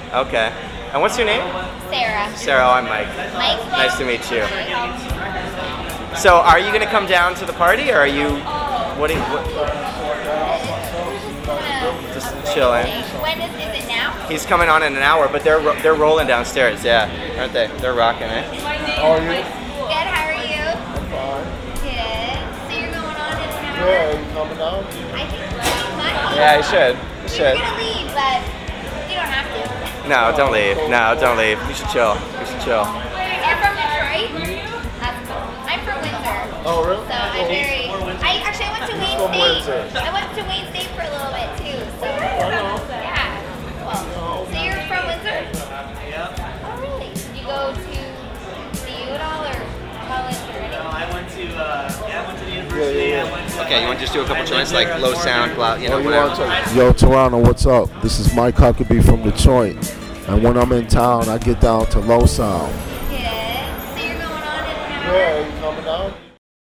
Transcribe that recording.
Okay. And what's your name? Sarah. Sarah, I'm Mike. Mike? Nice to meet you. So, are you going to come down to the party, or are you? What? Just chilling. When is it now? He's coming on in an hour, but they're rolling downstairs. Yeah, aren't they? They're rocking it. How are you? Good. How are you? I'm fine. Good. So you're going on in an hour? Yeah, you coming out? I think you might. Yeah, you should. You You're should. gonna leave, but you don't have to. No, don't leave. No, don't leave. You should chill. You should chill. You're from Detroit? That's cool. I'm from Windsor. Oh, really? So I'm very. I went to Wayne from Windsor. State. I went to Wayne State for a little bit too. So yeah. Well, so you're from Windsor? Oh really? Did you go to CU at all or college or anything? I went to the university. I went to, Okay, you want to just do a couple joints like low sound, loud, you know, Oh, you whatever. want to Yo, Toronto, what's up? This is Mike Huckabee from Detroit. And when I'm in town, I get down to low sound. Good. So you're going on in an hour? Yeah, you coming out?